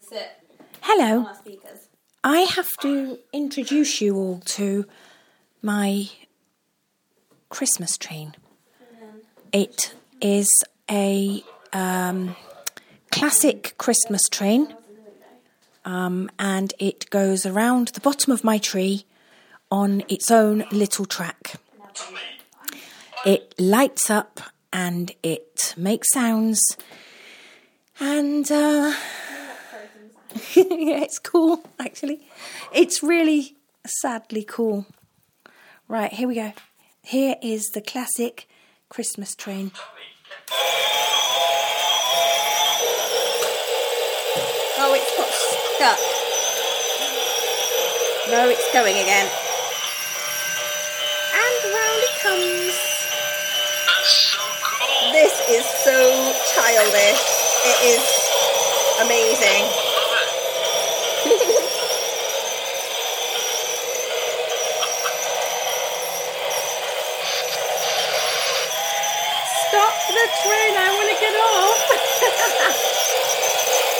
sit Hello. on our speakers. I have to introduce you all to my Christmas train. It is a classic Christmas train, and it goes around the bottom of my tree on its own little track. It lights up and it makes sounds, and yeah, it's cool, actually. It's really sadly cool. Right, here we go. Here is the classic Christmas train. Oh, it's got stuck. No, it's going again. And round it comes. This is so childish. It is amazing. Stop the train, I want to get off.